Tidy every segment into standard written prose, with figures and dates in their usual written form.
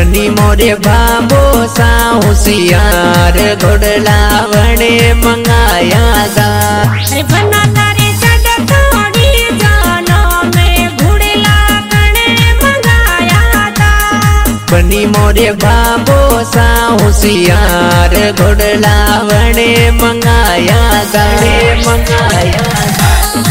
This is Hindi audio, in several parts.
बनी मोरे बाबो सा होशियार घोड़ला वणे मंगाया था। बना तारे चढ़ थोड़ी जानो में घोड़ला वणे मंगाया था। बनी मोरे बाबो सा होशियार घोड़ला वणे मंगाया था। मंगाया था।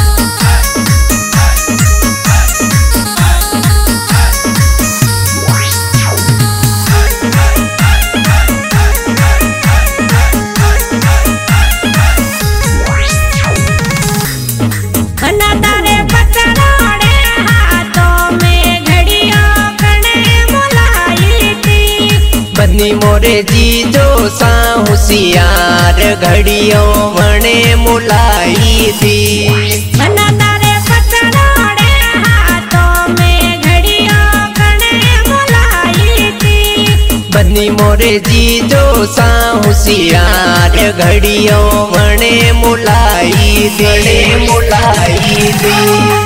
बनी मोरे जीजो सा होशियार घड़ियों वणे मुलाई थी। बना तारे पतराड़े हाथों में घड़ियों वणे मुलाई थी। बनी मोरे जीजो सा होशियार घड़ियों वणे मुलाई थी। मुलाई थी।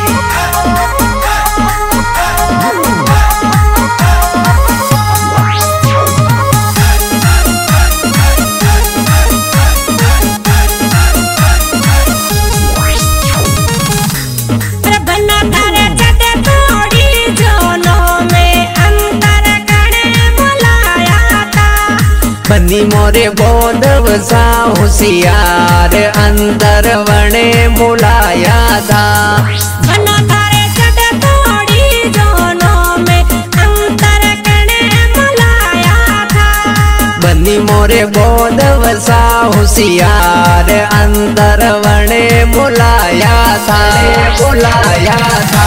बनी मोरे बोधव सा होशियार अंदर वणे बुलाया था। बना तारे चढ़ थोड़ी जोनों में अंतर कणे बुलाया था। बनी मोरे बोधव सा होशियार अंदर वणे बुलाया था। बुलाया था।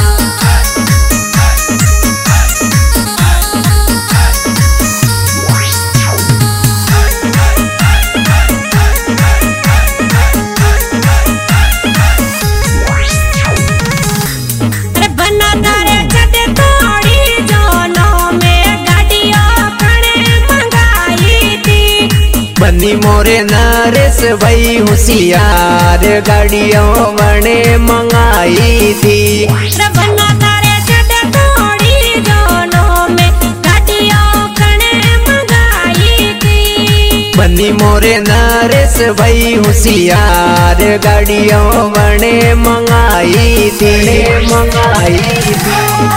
बनी मोरे नरेश भाई होशियार गाड़ियों वणे मंगाई थी। बना तारे चढ़ थोड़ी जोनों में गाड़ियों वणे मंगाई थी। बनी मोरे नरेश भाई होशियार गाड़ियों वणे मंगाई थी। मंगाई थी।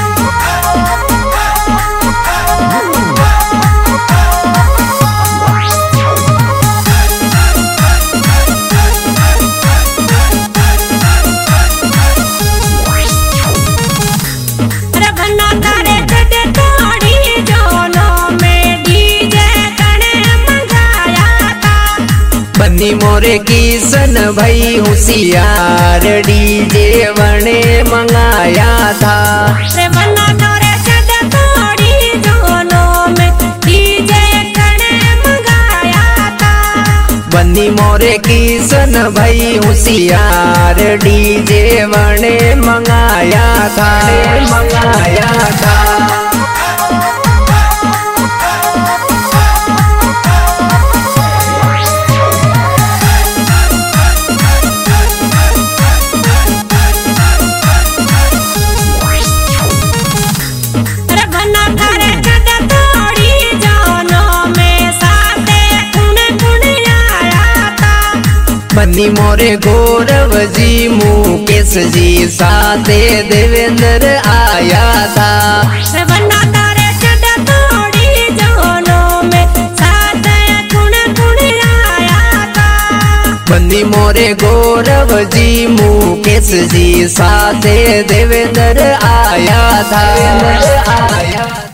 बनी मोरे किशन भाई होशियार डीजे वणे मंगाया था। बना तारे चढ़ थोड़ी जोनों में डीजे वणे मंगाया था। बनी मोरे किशन भाई होशियार डीजे वणे मंगाया था। मंगाया था। बनी मोरे गौरव जी मुकेश जी साथे देवेंद्र आया था। बना तारे चढ़ थोड़ी जोनों में साथे गुण आया था। बनी मोरे गौरव जी मुकेश जी साथे देवेंद्र आया था। आया